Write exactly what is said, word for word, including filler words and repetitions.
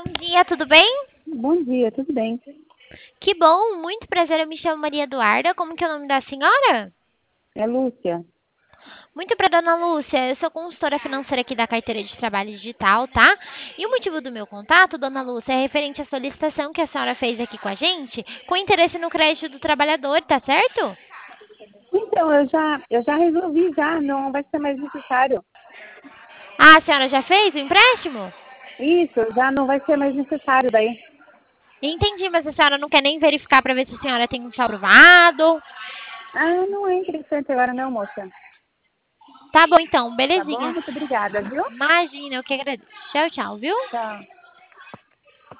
Dia, tudo bem? Bom dia, tudo bem? Que bom, muito prazer, eu me chamo Maria Eduarda. Como que é o nome da senhora? É Lúcia. Muito para dona Lúcia, eu sou consultora financeira aqui da Carteira de Trabalho Digital, tá? E o motivo do meu contato, dona Lúcia, é referente à solicitação que a senhora fez aqui com a gente, com interesse no crédito do trabalhador, tá certo? Então, eu já, eu já resolvi já, não vai ser mais necessário. Ah, a senhora já fez o empréstimo? Isso, já não vai ser mais necessário daí. Entendi, mas a senhora não quer nem verificar para ver se a senhora tem um saldo aprovado? Ah, não é interessante agora não, moça. Tá bom então, Tá bom? belezinha. Muito obrigada, viu? Imagina, eu que agradeço. Tchau, tchau, viu? Tchau.